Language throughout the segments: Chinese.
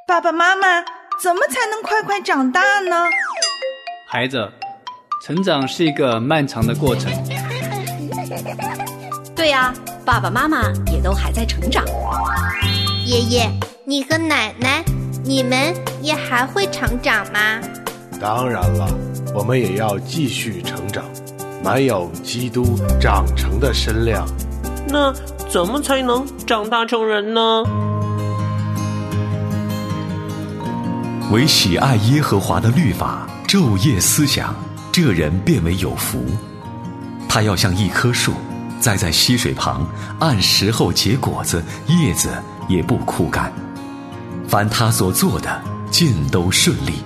爸爸妈妈，怎么才能快快长大呢？ 孩子，成长是一个漫长的过程。 对呀，爸爸妈妈也都还在成长。 爷爷，你和奶奶，你们也还会成长吗？ 当然了，我们也要继续成长，满有基督长成的身量。 那怎么才能长大成人呢？ 唯喜爱耶和华的律法，昼夜思想，这人便为有福。他要像一棵树，栽在溪水旁，按时候结果子，叶子也不枯干。凡他所做的，尽都顺利。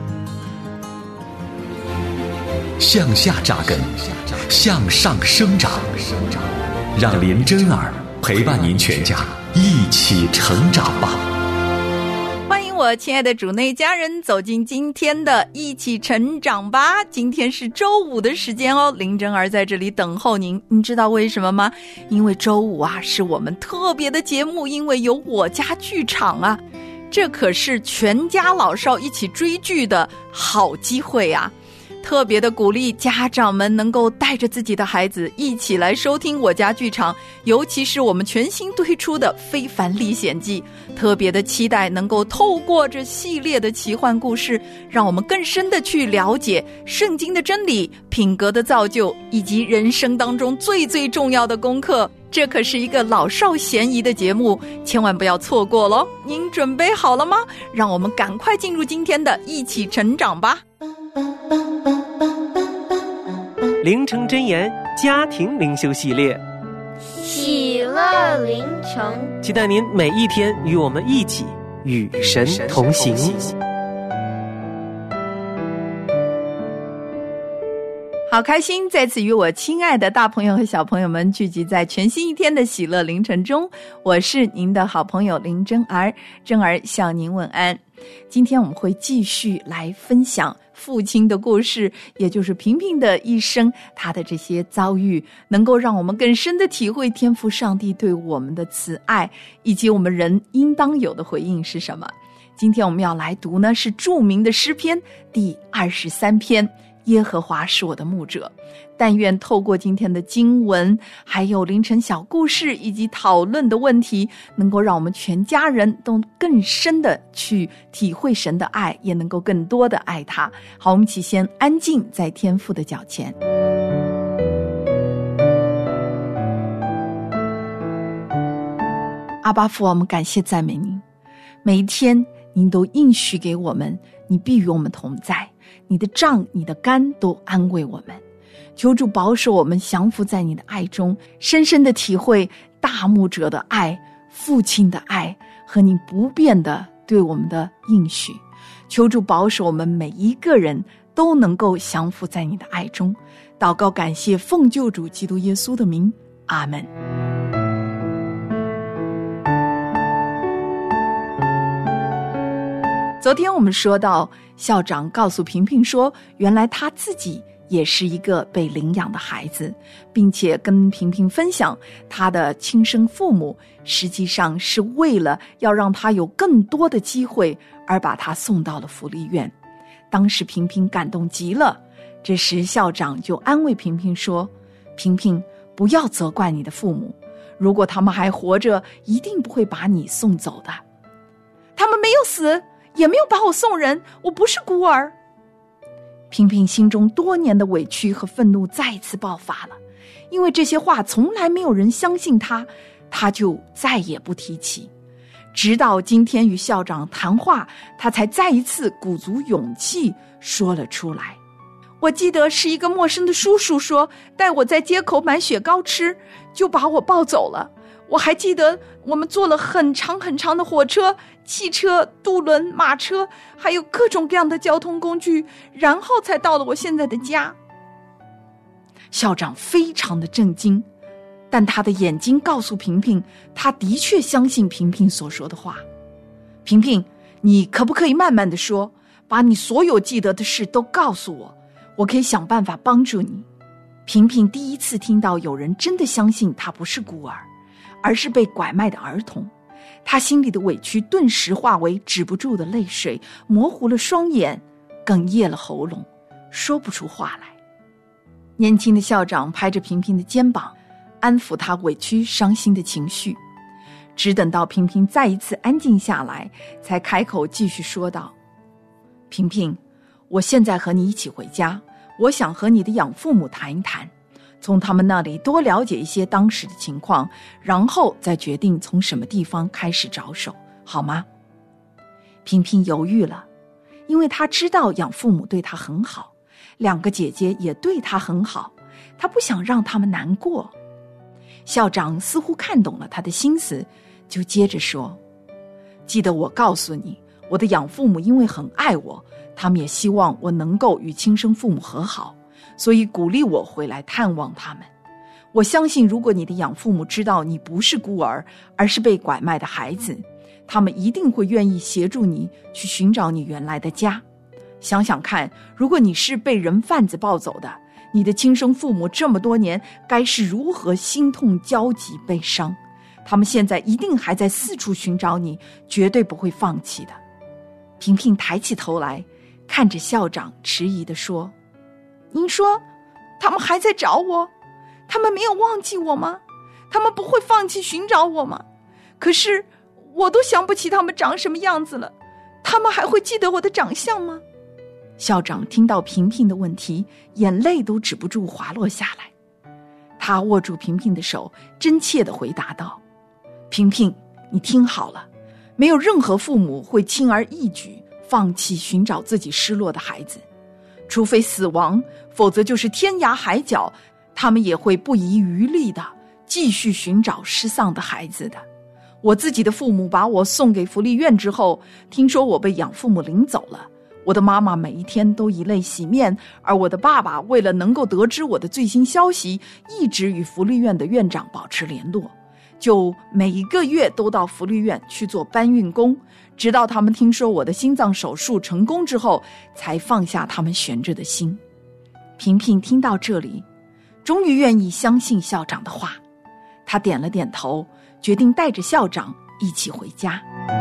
向下扎根，向上生长。让林真儿陪伴您全家一起成长吧。 欢迎我亲爱的主内家人走进今天的一起成长吧。今天是周五的时间哦，林真儿在这里等候您。你知道为什么吗？因为周五啊是我们特别的节目，因为有我家剧场啊，这可是全家老少一起追剧的好机会啊。特别的鼓励家长们能够带着自己的孩子一起来收听我家剧场，尤其是我们全新推出的《非凡历险记》，特别的期待能够透过这系列的奇幻故事，让我们更深的去了解圣经的真理、品格的造就，以及人生当中最最重要的功课。这可是一个老少咸宜的节目，千万不要错过咯。您准备好了吗？让我们赶快进入今天的一起成长吧。 灵城真言家庭灵修系列， 喜乐灵城， 期待您每一天与我们一起与神同行。 好开心再次与我亲爱的大朋友和小朋友们聚集在全新一天的喜乐凌晨中，我是您的好朋友林真儿，真儿向您问安。今天我们会继续来分享父亲的故事，也就是平平的一生，他的这些遭遇能够让我们更深的体会天父上帝对我们的慈爱，以及我们人应当有的回应是什么。今天我们要来读呢是著名的诗篇第23篇，耶和华是我的牧者。但愿透过今天的经文，还有凌晨小故事以及讨论的问题，能够让我们全家人都更深的去体会神的爱，也能够更多的爱他。好，我们一起先安静在天父的脚前。阿爸父，我们感谢赞美您，每一天您都应许给我们，你必与我们同在，你的杖你的竿都安慰我们。求主保守我们降服在你的爱中，深深的体会大牧者的爱、父亲的爱和你不变的对我们的应许。求主保守我们每一个人都能够降服在你的爱中。祷告感谢奉救主基督耶稣的名，阿们。昨天我们说到，校长告诉平平说，原来他自己也是一个被领养的孩子，并且跟平平分享他的亲生父母实际上是为了要让他有更多的机会而把他送到了福利院。当时平平感动极了，这时校长就安慰平平说，平平不要责怪你的父母，如果他们还活着，一定不会把你送走的。他们没有死，也没有把我送人，我不是孤儿。平平心中多年的委屈和愤怒再次爆发了，因为这些话从来没有人相信他，他就再也不提起。直到今天与校长谈话，他才再一次鼓足勇气说了出来。我记得是一个陌生的叔叔说，带我在街口买雪糕吃，就把我抱走了。我还记得我们坐了很长很长的火车、汽车、渡轮、马车，还有各种各样的交通工具，然后才到了我现在的家。校长非常的震惊，但他的眼睛告诉平平，他的确相信平平所说的话。平平，你可不可以慢慢的说，把你所有记得的事都告诉我，我可以想办法帮助你。平平第一次听到有人真的相信他不是孤儿，而是被拐卖的儿童。 他心里的委屈顿时化为止不住的泪水，模糊了双眼，哽咽了喉咙，说不出话来。年轻的校长拍着萍萍的肩膀，安抚她委屈伤心的情绪，只等到萍萍再一次安静下来，才开口继续说道：萍萍，我现在和你一起回家，我想和你的养父母谈一谈，从他们那里多了解一些当时的情况，然后再决定从什么地方开始着手，好吗？萍萍犹豫了，因为她知道养父母对她很好，2个姐姐也对她很好，她不想让他们难过。校长似乎看懂了她的心思，就接着说：记得我告诉你，我的养父母因为很爱我，他们也希望我能够与亲生父母和好，所以鼓励我回来探望他们。我相信如果你的养父母知道你不是孤儿，而是被拐卖的孩子，他们一定会愿意协助你去寻找你原来的家。想想看，如果你是被人贩子抱走的，你的亲生父母这么多年该是如何心痛焦急悲伤，他们现在一定还在四处寻找你，绝对不会放弃的。萍萍抬起头来，看着校长迟疑地说：您说他们还在找我？他们没有忘记我吗？他们不会放弃寻找我吗？可是我都想不起他们长什么样子了，他们还会记得我的长相吗？校长听到萍萍的问题，眼泪都止不住滑落下来。他握住萍萍的手，真切地回答道：萍萍，你听好了，没有任何父母会轻而易举放弃寻找自己失落的孩子，除非死亡，否则就是天涯海角，他们也会不遗余力地继续寻找失丧的孩子的。我自己的父母把我送给福利院之后，听说我被养父母领走了，我的妈妈每一天都以泪洗面，而我的爸爸为了能够得知我的最新消息，一直与福利院的院长保持联络，就每一个月都到福利院去做搬运工，直到他们听说我的心脏手术成功之后，才放下他们悬着的心。萍萍听到这里，终于愿意相信校长的话，她点了点头，决定带着校长一起回家。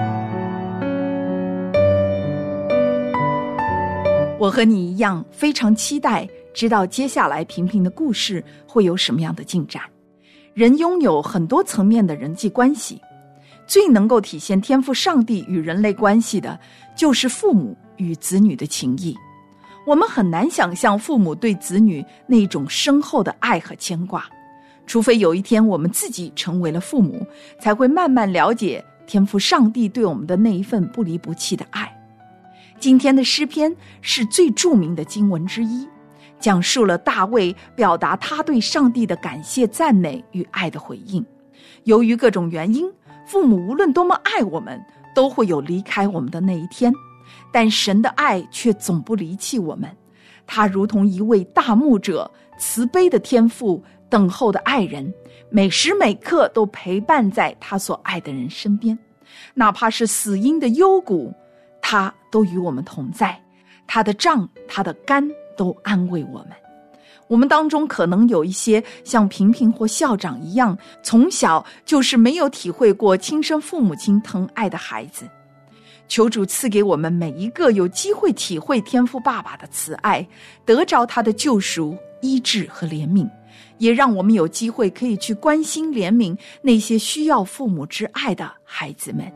我和你一样，非常期待知道接下来萍萍的故事会有什么样的进展。人拥有很多层面的人际关系，最能够体现天父上帝与人类关系的，就是父母与子女的情谊。我们很难想象父母对子女那种深厚的爱和牵挂，除非有一天我们自己成为了父母，才会慢慢了解天父上帝对我们的那一份不离不弃的爱。今天的诗篇是最著名的经文之一，讲述了大卫表达他对上帝的感谢赞美与爱的回应。由于各种原因，父母无论多么爱我们，都会有离开我们的那一天，但神的爱却总不离弃我们。他如同一位大牧者，慈悲的天父，等候的爱人，每时每刻都陪伴在他所爱的人身边，哪怕是死荫的幽谷，他都与我们同在，他的杖，他的竿都安慰我们。我们当中可能有一些像萍萍或校长一样，从小就是没有体会过亲生父母亲疼爱的孩子。求主赐给我们每一个有机会体会天父爸爸的慈爱，得着他的救赎、医治和怜悯，也让我们有机会可以去关心怜悯那些需要父母之爱的孩子们。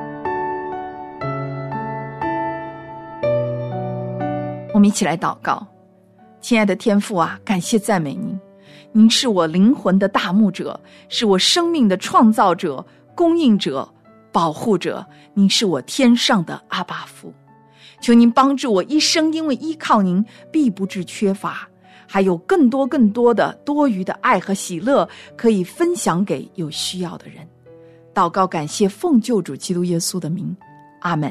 我们一起来祷告。亲爱的天父啊，感谢赞美您，您是我灵魂的大牧者，是我生命的创造者、供应者、保护者，您是我天上的阿爸父。求您帮助我一生因为依靠您必不致缺乏，还有更多的多余的爱和喜乐可以分享给有需要的人。祷告感谢奉救主基督耶稣的名，阿们。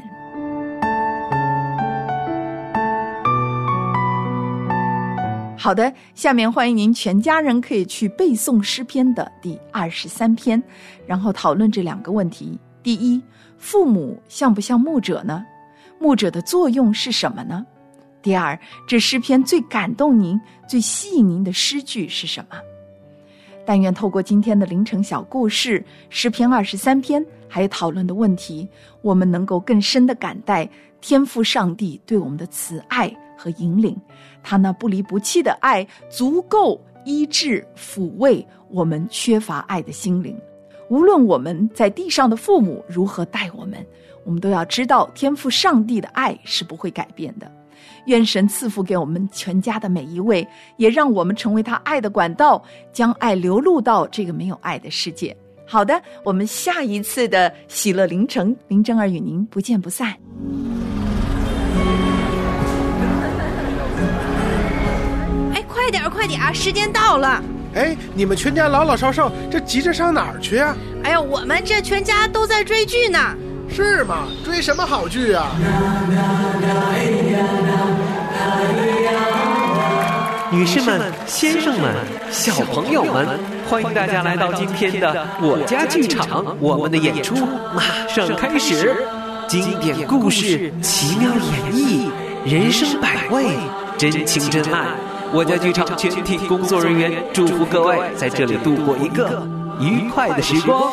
好的，下面欢迎您全家人可以去背诵诗篇的第23篇，然后讨论这2个问题。第一，父母像不像牧者呢？牧者的作用是什么呢？第二，这诗篇最感动您、最吸引您的诗句是什么？ 但愿透过今天的凌晨小故事诗篇23篇还有讨论的问题，我们能够更深地感戴天父上帝对我们的慈爱和引领，他那不离不弃的爱足够医治抚慰我们缺乏爱的心灵。无论我们在地上的父母如何待我们，我们都要知道天父上帝的爱是不会改变的。愿神赐福给我们全家的每一位，也让我们成为他爱的管道，将爱流露到这个没有爱的世界。好的，我们下一次的喜乐凌晨，林真儿与您不见不散。 哎，快点快点，时间到了。 哎，你们全家老老少少这急着上哪儿去啊？ 哎呀，我们这全家都在追剧呢。 是吗？追什么好剧啊？ 女士们、先生们、小朋友们，欢迎大家来到今天的我家剧场，我们的演出马上开始。经典故事，奇妙演绎，人生百味，真情真爱。我家剧场全体工作人员祝福各位在这里度过一个愉快的时光。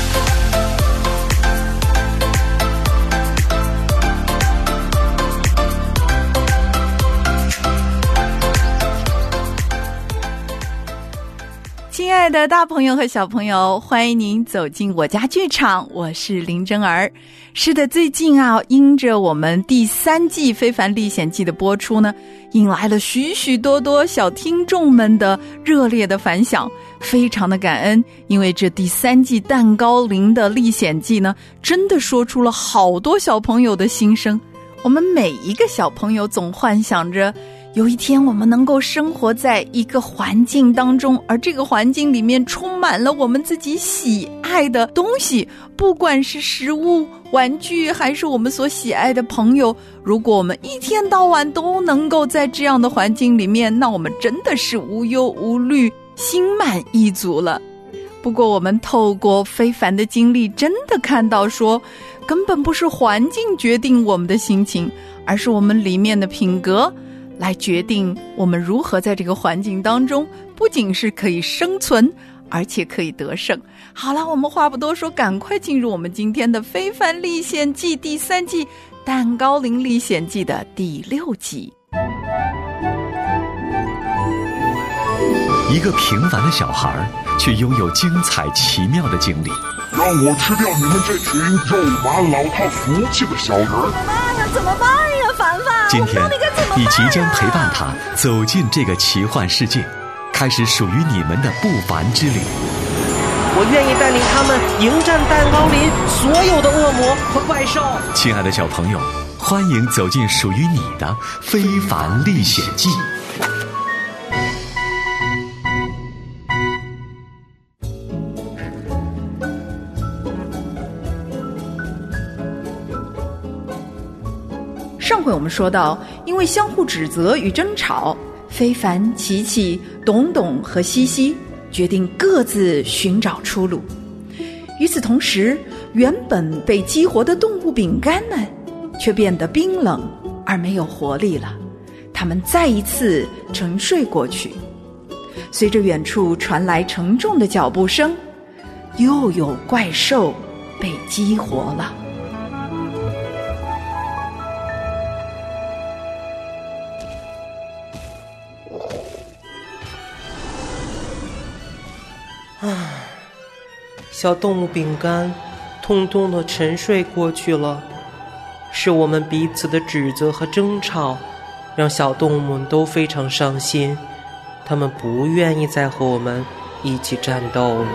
亲爱的大朋友和小朋友，欢迎您走进我家剧场，我是林真儿。是的，最近因着我们第3季《非凡历险记》的播出呢，引来了许许多多小听众们的热烈的反响，非常的感恩。因为这第3季蛋糕林的历险记呢，真的说出了好多小朋友的心声。我们每一个小朋友总幻想着有一天我们能够生活在一个环境当中，而这个环境里面充满了我们自己喜爱的东西，不管是食物、玩具，还是我们所喜爱的朋友。如果我们一天到晚都能够在这样的环境里面，那我们真的是无忧无虑，心满意足了。不过我们透过非凡的经历，真的看到说，根本不是环境决定我们的心情，而是我们里面的品格来决定我们如何在这个环境当中不仅是可以生存，而且可以得胜。好了，我们话不多说，赶快进入我们今天的《非凡历险记》第3季蛋糕林历险记的第6集。 一个平凡的小孩却拥有精彩奇妙的经历。 让我吃掉你们这群肉麻老套俗气的小人！ 怎么办呀，凡凡？ 今天你即将陪伴他走进这个奇幻世界，开始属于你们的不凡之旅。 我愿意带领他们迎战蛋糕林所有的恶魔和怪兽。 亲爱的小朋友，欢迎走进属于你的非凡历险记。 上回我们说到，因为相互指责与争吵，非凡、琪琪、董董和西西决定各自寻找出路。与此同时，原本被激活的动物饼干们却变得冰冷而没有活力了，他们再一次沉睡过去。随着远处传来沉重的脚步声，又有怪兽被激活了。 小动物饼干通通的沉睡过去了。是我们彼此的指责和争吵，让小动物们都非常伤心，他们不愿意再和我们一起战斗了。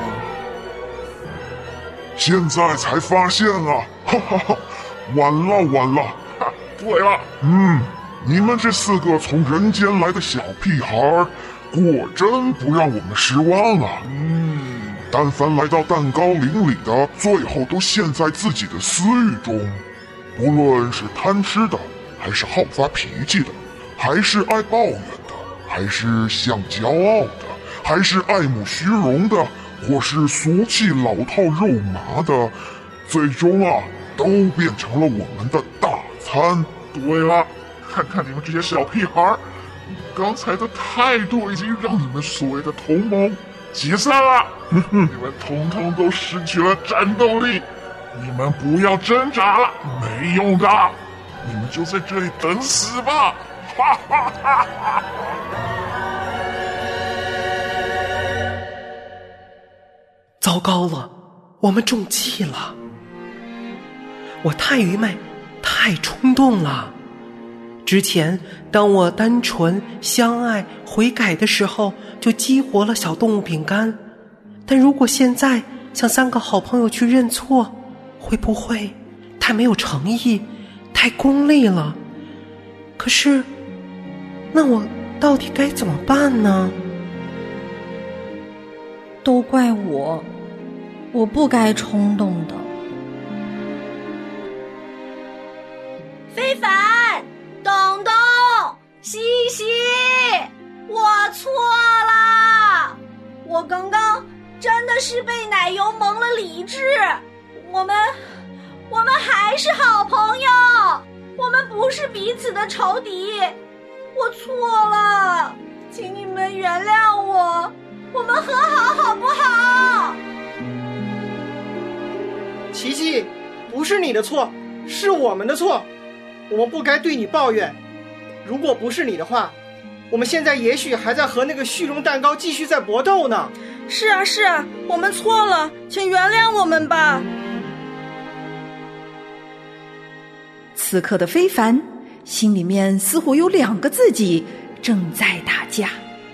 现在才发现啊，哈哈哈，晚了。对了，你们这4个从人间来的小屁孩，果真不让我们失望啊。但凡来到蛋糕林里的，最后都陷在自己的私欲中，不论是贪吃的，还是好发脾气的，还是爱抱怨的，还是想骄傲的，还是爱慕虚荣的，或是俗气老套肉麻的，最终都变成了我们的大餐。对了，看看你们这些小屁孩，刚才的态度已经让你们所谓的同盟解散了。你们统统都失去了战斗力，你们不要挣扎了，没用的，你们就在这里等死吧！哈哈哈哈！ 糟糕了，我们中计了。我太愚昧，太冲动了。之前当我单纯相爱悔改的时候，就激活了小动物饼干，但如果现在向3个好朋友去认错，会不会太没有诚意，太功利了？可是那我到底该怎么办呢？ 都怪我不该冲动的。 非凡、东东、西西，我错了，我刚刚真的是被奶油蒙了理智，我们还是好朋友，我们不是彼此的仇敌，我错了，请你们原谅我们和好好不好？ 琪琪，不是你的错，是我们的错，我们不该对你抱怨。如果不是你的话，我们现在也许还在和那个虚荣蛋糕继续在搏斗呢。 是啊，我们错了，请原谅我们吧。 此刻的非凡心里面似乎有2个自己正在打架。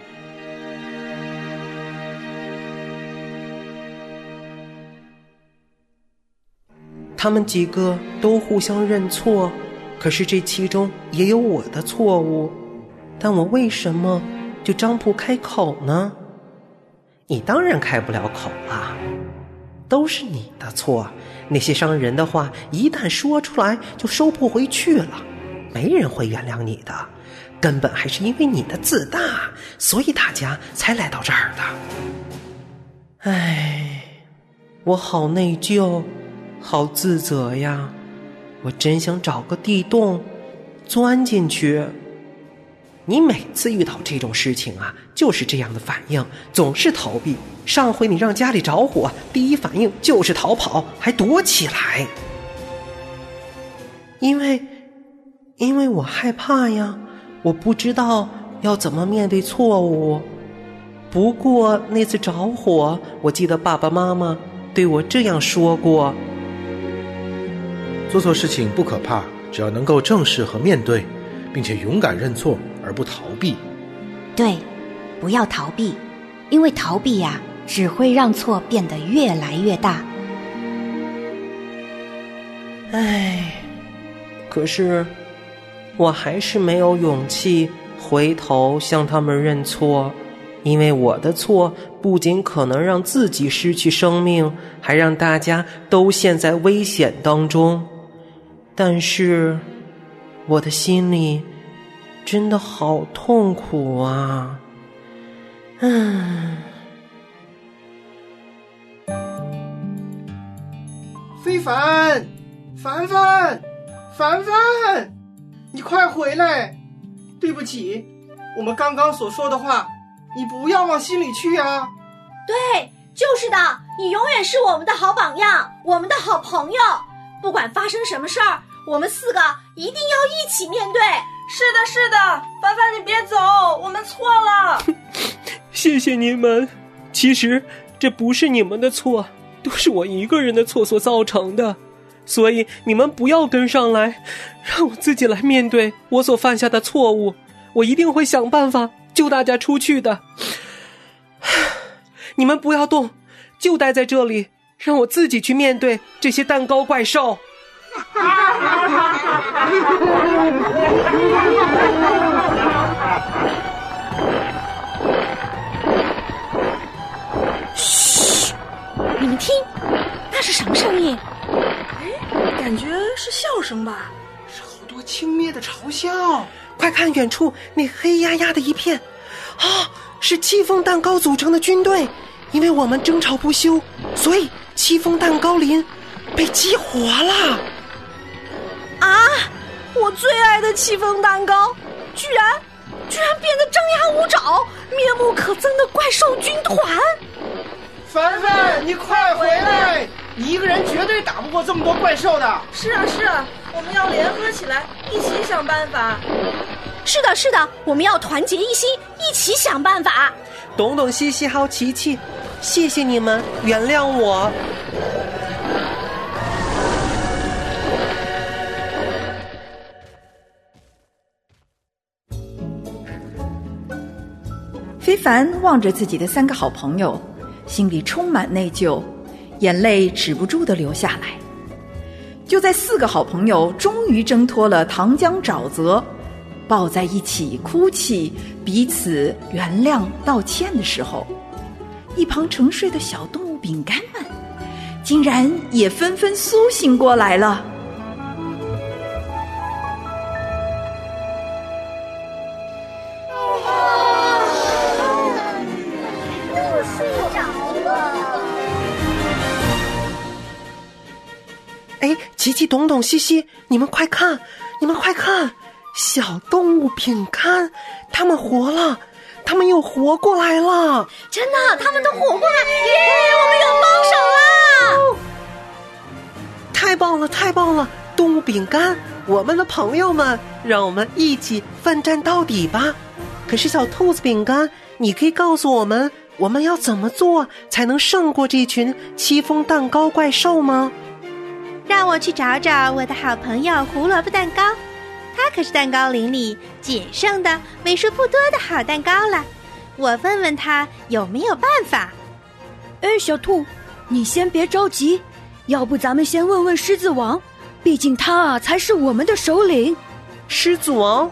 他们几个都互相认错，可是这其中也有我的错误，但我为什么就张不开口呢？你当然开不了口了，都是你的错，那些伤人的话一旦说出来就收不回去了，没人会原谅你的，根本还是因为你的自大，所以大家才来到这儿的。唉，我好内疚，好自责呀，我真想找个地洞钻进去。你每次遇到这种事情啊，就是这样的反应，总是逃避。上回你让家里着火，第一反应就是逃跑，还躲起来。因为我害怕呀，我不知道要怎么面对错误。不过那次着火，我记得爸爸妈妈对我这样说过： 做错事情不可怕，只要能够正视和面对，并且勇敢认错而不逃避。 对，不要逃避，因为逃避呀，只会让错变得越来越大。 唉，可是我还是没有勇气回头向他们认错，因为我的错不仅可能让自己失去生命，还让大家都陷在危险当中。但是我的心里真的好痛苦啊！ 非凡，凡凡，凡凡，你快回来！对不起，我们刚刚所说的话，你不要往心里去啊。 对，就是的，你永远是我们的好榜样，我们的好朋友。不管发生什么事儿，我们4个一定要一起面对。 是的，凡凡你别走，我们错了。 谢谢你们，其实这不是你们的错，都是我一个人的错所造成的，所以你们不要跟上来，让我自己来面对我所犯下的错误，我一定会想办法救大家出去的。你们不要动，就待在这里，让我自己去面对这些蛋糕怪兽。 嘘，你们听，那是什么声音？ 感觉是笑声吧？ 是好多轻蔑的嘲笑。 快看远处那黑压压的一片啊，是戚风蛋糕组成的军队，因为我们争吵不休，所以戚风蛋糕林被激活了。 啊！我最爱的戚风蛋糕，居然变得张牙舞爪、面目可憎的怪兽军团！ 凡凡，你快回来！你一个人绝对打不过这么多怪兽的。 是啊，我们要联合起来，一起想办法。 是的，我们要团结一心，一起想办法。 董董、西西还有琪琪，谢谢你们，原谅我。 非凡望着自己的3个好朋友，心里充满内疚，眼泪止不住地流下来。就在4个好朋友终于挣脱了糖浆沼泽，抱在一起哭泣，彼此原谅道歉的时候，一旁沉睡的小动物饼干们竟然也纷纷苏醒过来了。 琪琪、董董、西西，你们快看，小动物饼干，它们活了，它们又活过来了！ 真的，它们都活过来！耶，我们有帮手啦！ 太棒了！动物饼干，我们的朋友们，让我们一起奋战到底吧！可是小兔子饼干，你可以告诉我们要怎么做才能胜过这群戚风蛋糕怪兽吗？ 让我去找找我的好朋友胡萝卜蛋糕，它可是蛋糕林里仅剩的为数不多的好蛋糕了。我问问他有没有办法。 小兔，你先别着急，要不咱们先问问狮子王，毕竟他才是我们的首领。 狮子王？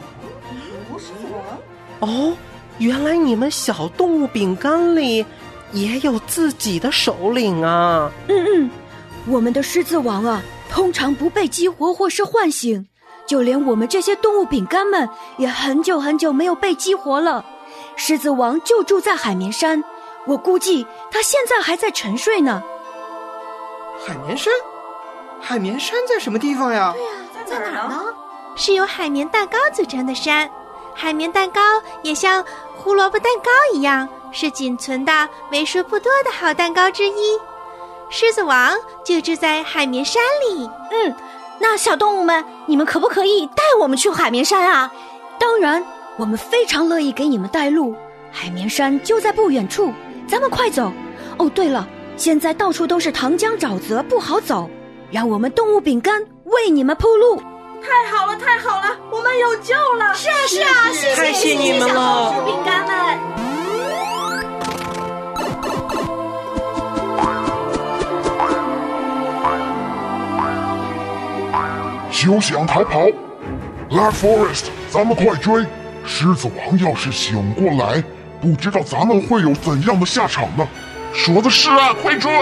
哦，原来你们小动物饼干里也有自己的首领啊。 我们的狮子王啊，通常不被激活或是唤醒，就连我们这些动物饼干们也很久没有被激活了。狮子王就住在海绵山，我估计他现在还在沉睡呢。 海绵山？海绵山在什么地方呀？ 对呀，在哪儿呢？是由海绵蛋糕组成的山，海绵蛋糕也像胡萝卜蛋糕一样，是仅存的为数不多的好蛋糕之一。狮子王就住在海绵山里。 那小动物们，你们可不可以带我们去海绵山啊？ 当然，我们非常乐意给你们带路。海绵山就在不远处，咱们快走。哦，对了，现在到处都是糖浆沼泽，不好走，让我们动物饼干为你们铺路。 太好了，我们有救了！是啊， 谢谢你们了， 小动物饼干们。 休想逃跑 Black Forest， 咱们快追！狮子王要是醒过来，不知道咱们会有怎样的下场呢？说的是啊，快追！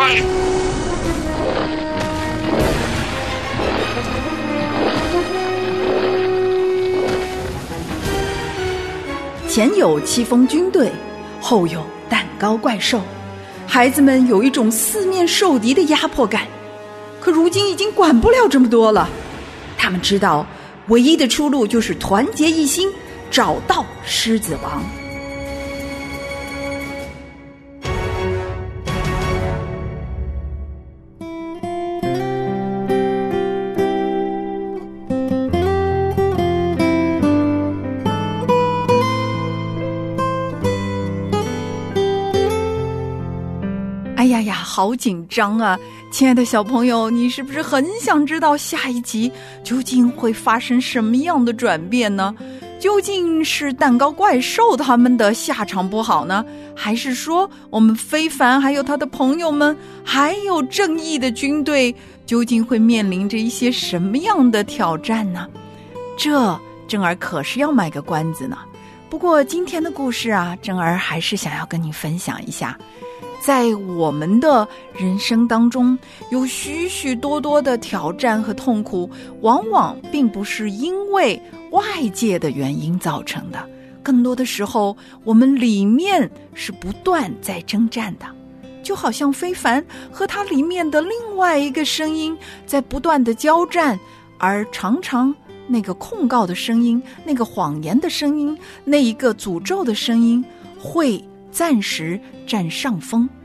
前有戚风军队，后有蛋糕怪兽，孩子们有一种四面受敌的压迫感。可如今已经管不了这么多了，他们知道唯一的出路就是团结一心，找到狮子王。哎呀，好紧张啊！亲爱的小朋友，你是不是很想知道下一集究竟会发生什么样的转变呢？究竟是蛋糕怪兽他们的下场不好呢，还是说我们非凡还有他的朋友们，还有正义的军队，究竟会面临着一些什么样的挑战呢？这珍儿可是要卖个关子呢。不过今天的故事啊，珍儿还是想要跟你分享一下。在我们的人生当中，有许许多多的挑战和痛苦，往往并不是因为外界的原因造成的，更多的时候我们里面是不断在征战的。就好像非凡和他里面的另外一个声音在不断的交战，而常常那个控告的声音，那个谎言的声音，那一个诅咒的声音会暂时占上风，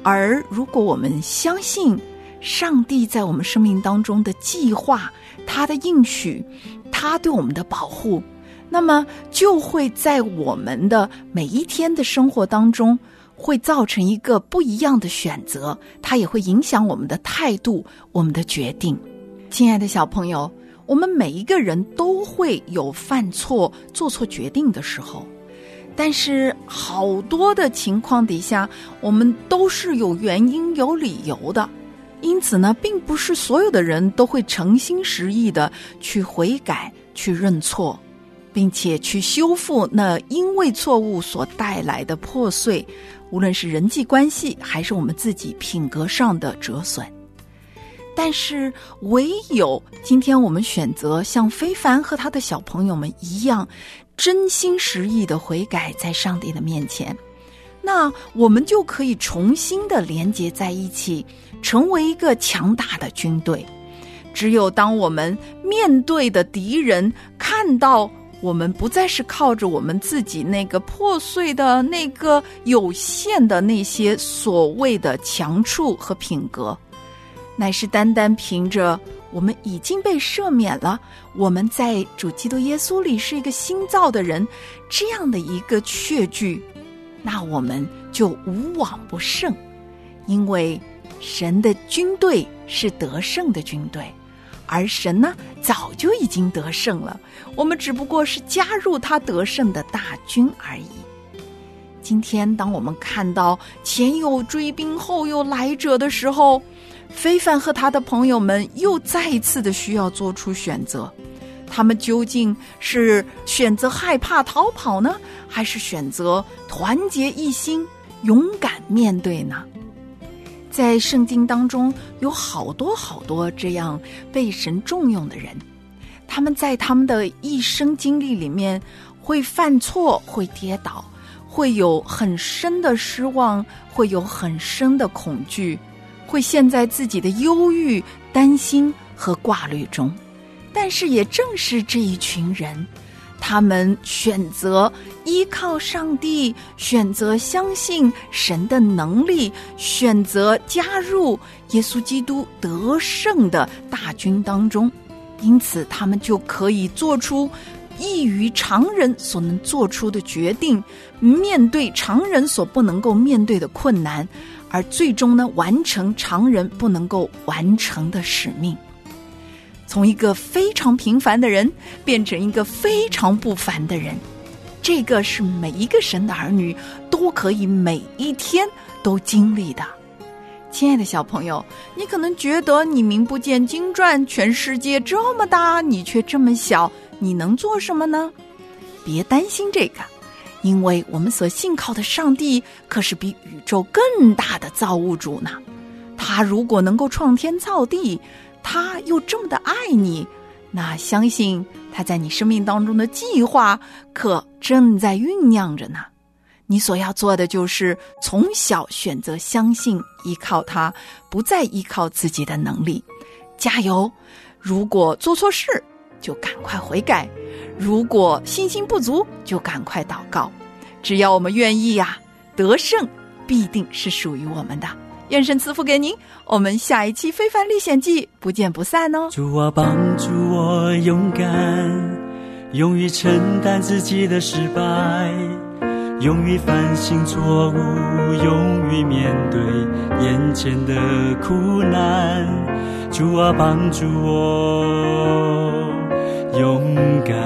而如果我们相信上帝在我们生命当中的计划，他的应许，他对我们的保护，那么就会在我们的每一天的生活当中会造成一个不一样的选择，它也会影响我们的态度，我们的决定。亲爱的小朋友，我们每一个人都会有犯错做错决定的时候，但是好多的情况底下我们都是有原因有理由的，因此呢，并不是所有的人都会诚心实意的去悔改，去认错，并且去修复那因为错误所带来的破碎，无论是人际关系还是我们自己品格上的折损。但是唯有今天我们选择像非凡和他的小朋友们一样，真心实意的悔改在上帝的面前，那我们就可以重新的连结在一起，成为一个强大的军队。只有当我们面对的敌人看到我们不再是靠着我们自己那个破碎的、那个有限的那些所谓的强处和品格，乃是单单凭着我们已经被赦免了，我们在主基督耶稣里是一个新造的人，这样的一个确据，那我们就无往不胜。因为神的军队是得胜的军队，而神呢，早就已经得胜了，我们只不过是加入他得胜的大军而已。今天当我们看到前有追兵后有来者的时候，非凡和他的朋友们又再一次的需要做出选择，他们究竟是选择害怕逃跑呢，还是选择团结一心勇敢面对呢？在圣经当中有好多好多这样被神重用的人，他们在他们的一生经历里面会犯错，会跌倒，会有很深的失望，会有很深的恐惧，会陷在自己的忧郁、担心和挂虑中。但是也正是这一群人，他们选择依靠上帝，选择相信神的能力，选择加入耶稣基督得胜的大军当中，因此他们就可以做出异于常人所能做出的决定，面对常人所不能够面对的困难，而最终呢，完成常人不能够完成的使命。从一个非常平凡的人变成一个非常不凡的人，这个是每一个神的儿女都可以每一天都经历的。亲爱的小朋友，你可能觉得你名不见经传，全世界这么大，你却这么小，你能做什么呢？别担心这个，因为我们所信靠的上帝可是比宇宙更大的造物主呢。他如果能够创天造地，他又这么的爱你，那相信他在你生命当中的计划可正在酝酿着呢。你所要做的就是从小选择相信依靠他，不再依靠自己的能力。加油！如果做错事就赶快悔改，如果信心不足就赶快祷告。只要我们愿意呀，得胜必定是属于我们的。愿神赐福给您，我们下一期非凡历险记不见不散哦。 主啊，帮助我勇敢，勇于承担自己的失败，勇于反省错误，勇于面对眼前的苦难。主啊，帮助我勇敢，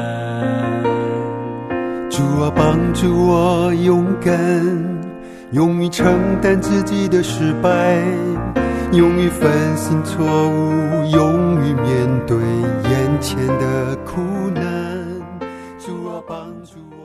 主啊，帮助我勇敢，勇于承担自己的失败，勇于反省错误，勇于面对眼前的苦难。主啊，帮助我。